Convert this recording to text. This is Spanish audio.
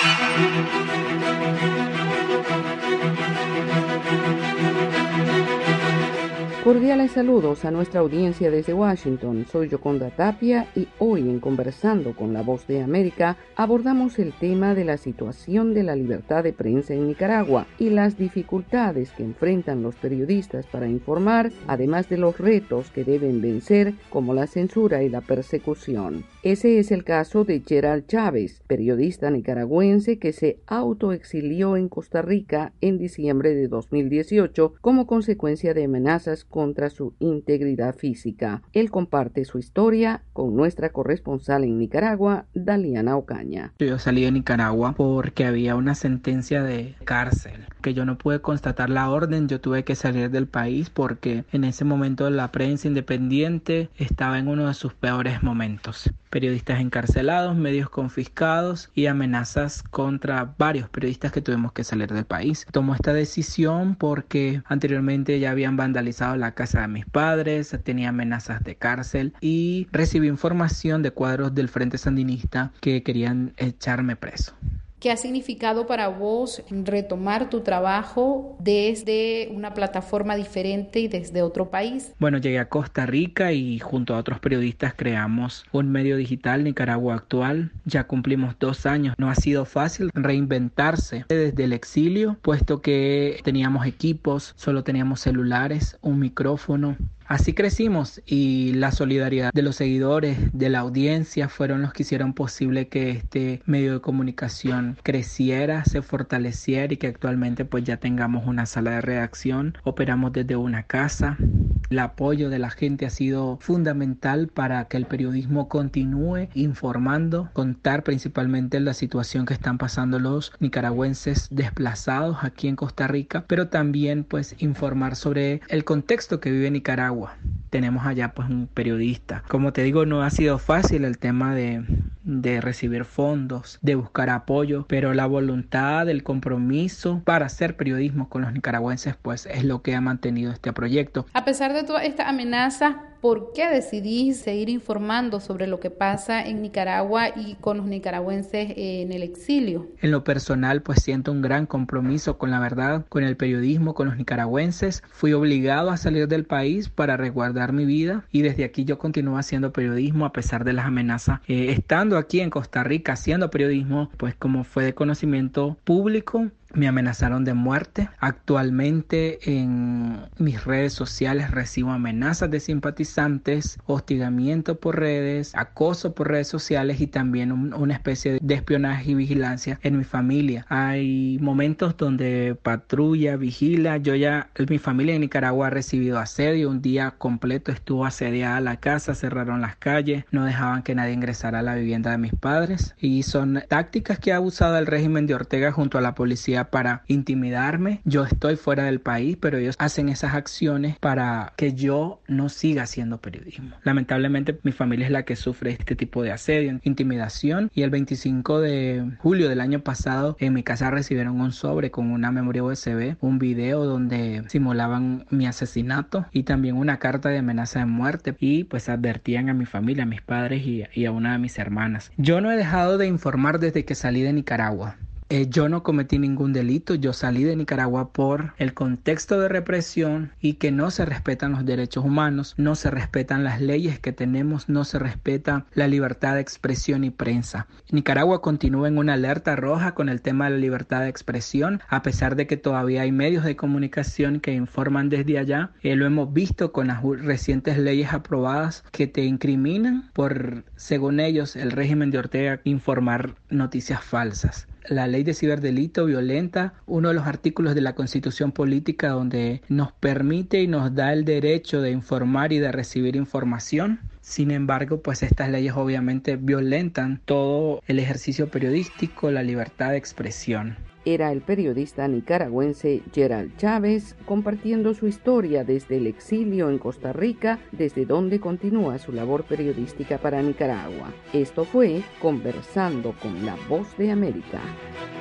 Cordiales saludos a nuestra audiencia desde Washington. Soy Yoconda Tapia y hoy en Conversando con la Voz de América abordamos el tema de la situación de la libertad de prensa en Nicaragua y las dificultades que enfrentan los periodistas para informar, además de los retos que deben vencer como la censura y la persecución. Ese es el caso de Gerald Chávez, periodista nicaragüense que se autoexilió en Costa Rica en diciembre de 2018 como consecuencia de amenazas contra su integridad física. Él comparte su historia con nuestra corresponsal en Nicaragua, Daliana Ocaña. Yo salí de Nicaragua porque había una sentencia de cárcel, que yo no pude constatar la orden. Yo tuve que salir del país porque en ese momento la prensa independiente estaba en uno de sus peores momentos. Periodistas encarcelados, medios confiscados y amenazas contra varios periodistas que tuvimos que salir del país. Tomó esta decisión porque anteriormente ya habían vandalizado la casa de mis padres, tenía amenazas de cárcel y recibí información de cuadros del Frente Sandinista que querían echarme preso. ¿Qué ha significado para vos retomar tu trabajo desde una plataforma diferente y desde otro país? Bueno, llegué a Costa Rica y junto a otros periodistas creamos un medio digital, Nicaragua Actual. Ya cumplimos 2 años. No ha sido fácil reinventarse desde el exilio, puesto que teníamos equipos, solo teníamos celulares, un micrófono. Así crecimos y la solidaridad de los seguidores, de la audiencia, fueron los que hicieron posible que este medio de comunicación creciera, se fortaleciera y que actualmente pues ya tengamos una sala de redacción, operamos desde una casa. El apoyo de la gente ha sido fundamental para que el periodismo continúe informando, contar principalmente la situación que están pasando los nicaragüenses desplazados aquí en Costa Rica, pero también pues informar sobre el contexto que vive Nicaragua. Tenemos allá pues un periodista. Como te digo, no ha sido fácil el tema de recibir fondos, de buscar apoyo, pero la voluntad, el compromiso para hacer periodismo con los nicaragüenses pues es lo que ha mantenido este proyecto. A pesar de toda esta amenaza, ¿por qué decidís seguir informando sobre lo que pasa en Nicaragua y con los nicaragüenses en el exilio? En lo personal, pues siento un gran compromiso con la verdad, con el periodismo, con los nicaragüenses. Fui obligado a salir del país para resguardar mi vida y desde aquí yo continúo haciendo periodismo a pesar de las amenazas. Estando aquí en Costa Rica haciendo periodismo, pues como fue de conocimiento público, me amenazaron de muerte. Actualmente en mis redes sociales recibo amenazas de simpatizantes, hostigamiento por redes, acoso por redes sociales y también una especie de espionaje y vigilancia en mi familia. Hay momentos donde patrulla, vigila. Mi familia en Nicaragua ha recibido asedio. Un día completo estuvo asediada la casa, cerraron las calles, no dejaban que nadie ingresara a la vivienda de mis padres. Y son tácticas que ha usado el régimen de Ortega junto a la policía para intimidarme. Yo estoy fuera del país, pero ellos hacen esas acciones para que yo no siga haciendo periodismo. Lamentablemente mi familia es la que sufre este tipo de asedio, intimidación, y el 25 de julio del año pasado en mi casa recibieron un sobre con una memoria USB, un video donde simulaban mi asesinato y también una carta de amenaza de muerte y pues advertían a mi familia, a mis padres y a una de mis hermanas. Yo no he dejado de informar desde que salí de Nicaragua. Yo no cometí ningún delito, yo salí de Nicaragua por el contexto de represión y que no se respetan los derechos humanos, no se respetan las leyes que tenemos, no se respeta la libertad de expresión y prensa. Nicaragua continúa en una alerta roja con el tema de la libertad de expresión, a pesar de que todavía hay medios de comunicación que informan desde allá. Lo hemos visto con las recientes leyes aprobadas que te incriminan por, según ellos, el régimen de Ortega, informar noticias falsas. La ley de ciberdelito violenta uno de los artículos de la Constitución Política donde nos permite y nos da el derecho de informar y de recibir información. Sin embargo, pues estas leyes obviamente violentan todo el ejercicio periodístico, la libertad de expresión. Era el periodista nicaragüense Gerald Chávez compartiendo su historia desde el exilio en Costa Rica, desde donde continúa su labor periodística para Nicaragua. Esto fue Conversando con la Voz de América.